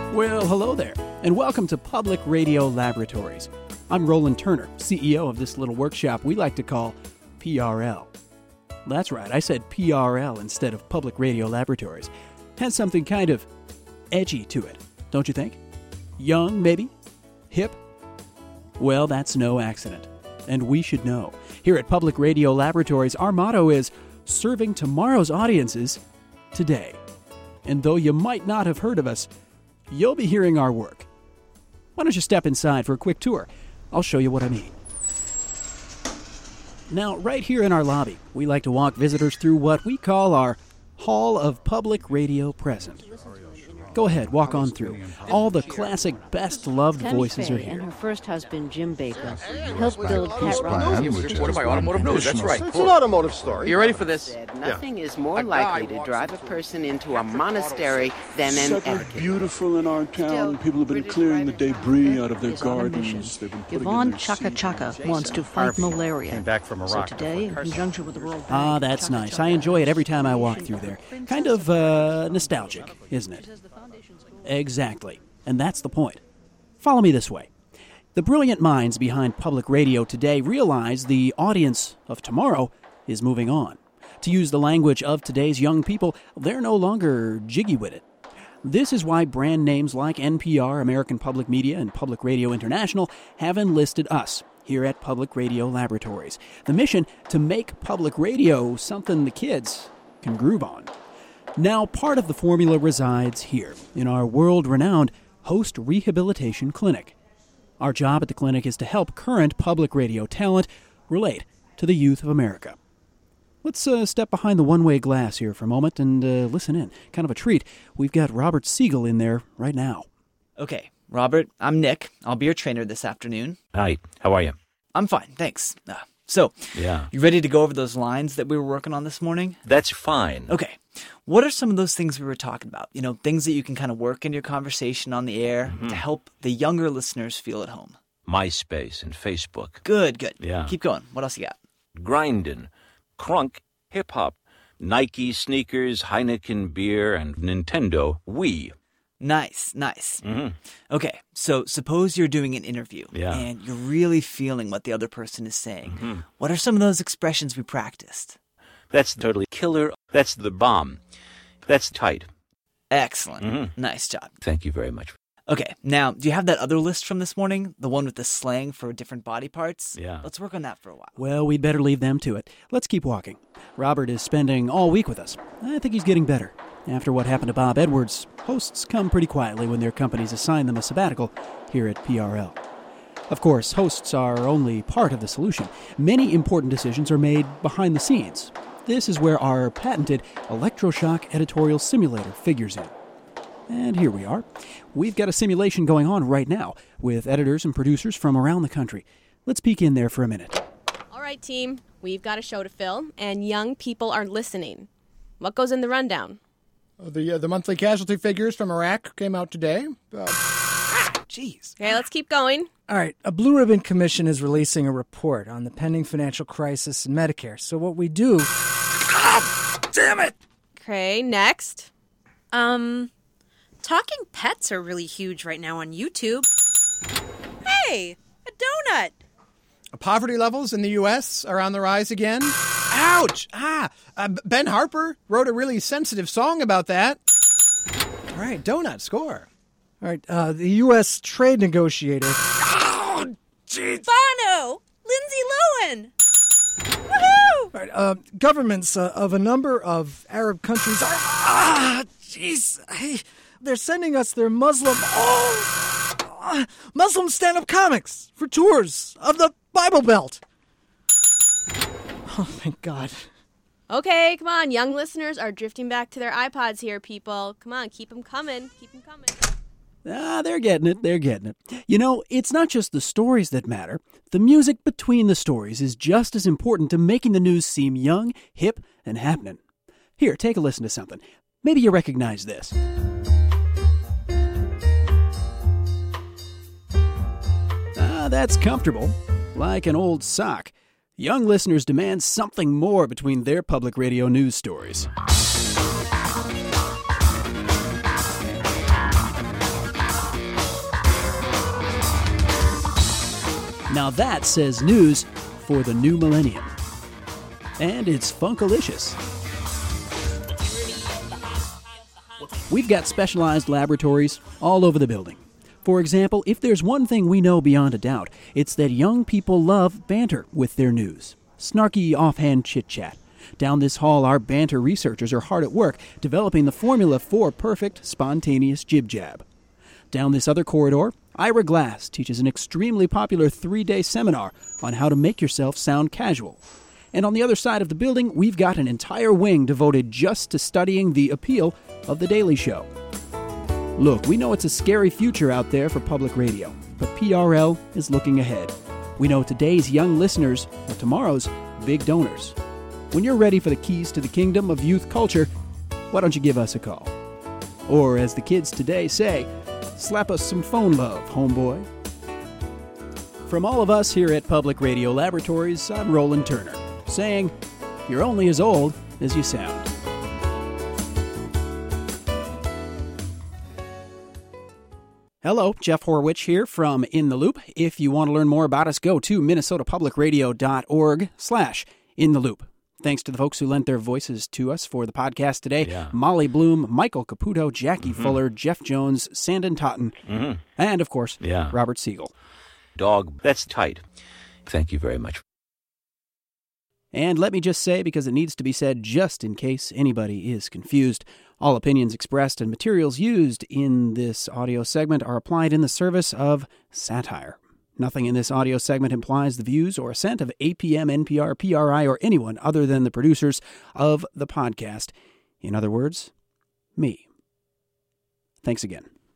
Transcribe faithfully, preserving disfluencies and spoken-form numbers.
Well, hello there, and welcome to Public Radio Laboratories. I'm Roland Turner, C E O of this little workshop we like to call P R L. That's right, I said P R L instead of Public Radio Laboratories. Has something kind of edgy to it, don't you think? Young, maybe? Hip? Well, that's no accident, and we should know. Here at Public Radio Laboratories, our motto is serving tomorrow's audiences today. And though you might not have heard of us, you'll be hearing our work. Why don't you step inside for a quick tour? I'll show you what I mean. Now, right here in our lobby, we like to walk visitors through what we call our Hall of Public Radio Present. Go ahead, walk on through. All the classic, best-loved voices Faye are here. And her first husband, Jim Baker, helped build Cat Rock. What about automotive news? That's right. It's an automotive story. You ready for this? Nothing is more likely to drive a person into a monastery than an etiquette. Beautiful in our town. People have been clearing the debris out of their gardens. They've been putting Yvonne in their Chaka seeds. Chaka wants to fight malaria. Came back from Iraq. So today, in conjunction with the World Bank, Ah, that's Chaka nice. Chaka I enjoy it every time I walk through there. Kind of uh, nostalgic, isn't it? Exactly. And that's the point. Follow me this way. The brilliant minds behind public radio today realize the audience of tomorrow is moving on. To use the language of today's young people, they're no longer jiggy with it. This is why brand names like N P R, American Public Media, and Public Radio International have enlisted us here at Public Radio Laboratories. The mission to make public radio something the kids can groove on. Now, part of the formula resides here in our world-renowned Host Rehabilitation Clinic. Our job at the clinic is to help current public radio talent relate to the youth of America. Let's uh, step behind the one-way glass here for a moment and uh, listen in. Kind of a treat. We've got Robert Siegel in there right now. Okay, Robert, I'm Nick. I'll be your trainer this afternoon. Hi, how are you? I'm fine, thanks. Uh, so, Yeah. you ready to go over those lines that we were working on this morning? That's fine. Okay. What are some of those things we were talking about? You know, things that you can kind of work in your conversation on the air Mm-hmm. to help the younger listeners feel at home. MySpace and Facebook. Good, good. Yeah. Keep going. What else you got? Grindin', crunk, hip-hop, Nike sneakers, Heineken beer, and Nintendo Wii. Nice, nice. Mm-hmm. Okay, so suppose you're doing an interview Yeah. and you're really feeling what the other person is saying. Mm-hmm. What are some of those expressions we practiced? That's totally killer. That's the bomb. That's tight. Excellent. Mhm. Nice job. Thank you very much. Okay, now, do you have that other list from this morning? The one with the slang for different body parts? Yeah. Let's work on that for a while. Well, we'd better leave them to it. Let's keep walking. Robert is spending all week with us. I think he's getting better. After what happened to Bob Edwards, hosts come pretty quietly when their companies assign them a sabbatical here at P R L. Of course, hosts are only part of the solution. Many important decisions are made behind the scenes. This is where our patented electroshock editorial simulator figures in. And here we are. We've got a simulation going on right now with editors and producers from around the country. Let's peek in there for a minute. All right, team. We've got a show to fill, and young people are listening. What goes in the rundown? The uh, the monthly casualty figures from Iraq came out today. Uh, Jeez. Okay, let's keep going. All right, a Blue Ribbon Commission is releasing a report on the pending financial crisis in Medicare. So what we do... Damn it! Okay, next. Um, talking pets are really huge right now on YouTube. Hey, a donut! poverty levels in the U S are on the rise again. Ouch! Ah! Uh, Ben Harper wrote a really sensitive song about that. All right, donut, score. All right, uh, the U S trade negotiator... Oh, jeez! Bono! Lindsay Lohan! Woohoo! All right, uh, governments uh, of a number of Arab countries are... Ah, jeez. Hey, they're sending us their Muslim... Oh, uh, Muslim stand-up comics for tours of the Bible Belt. Oh, thank God. Okay, come on. Young listeners are drifting back to their iPods here, people. Come on, keep them coming. Keep them coming. Ah, they're getting it. They're getting it. You know, it's not just the stories that matter. The music between the stories is just as important to making the news seem young, hip, and happening. Here, take a listen to something. Maybe you recognize this. Ah, that's comfortable. Like an old sock. Young listeners demand something more between their public radio news stories. Now that says news for the new millennium. And it's funkalicious. We've got specialized laboratories all over the building. For example, if there's one thing we know beyond a doubt, it's that young people love banter with their news. Snarky, offhand chit-chat. Down this hall, our banter researchers are hard at work developing the formula for perfect, spontaneous jib-jab. Down this other corridor, Ira Glass teaches an extremely popular three-day seminar on how to make yourself sound casual. And on the other side of the building, we've got an entire wing devoted just to studying the appeal of The Daily Show. Look, we know it's a scary future out there for public radio, but P R L is looking ahead. We know today's young listeners are tomorrow's big donors. When you're ready for the keys to the kingdom of youth culture, why don't you give us a call? Or, as the kids today say, slap us some phone love, homeboy. From all of us here at Public Radio Laboratories, I'm Roland Turner, saying, you're only as old as you sound. Hello, Jeff Horwich here from In the Loop. If you want to learn more about us, go to minnesotapublicradio.org slash in the loop. Thanks to the folks who lent their voices to us for the podcast today. Yeah. Molly Bloom, Michael Caputo, Jackie Mm-hmm. Fuller, Jeff Jones, Sandon Totten, Mm-hmm. and, of course, Yeah. Robert Siegel. Dog, that's tight. Thank you very much. And let me just say, because it needs to be said just in case anybody is confused, all opinions expressed and materials used in this audio segment are applied in the service of satire. Nothing in this audio segment implies the views or assent of A P M, N P R, P R I, or anyone other than the producers of the podcast. In other words, me. Thanks again.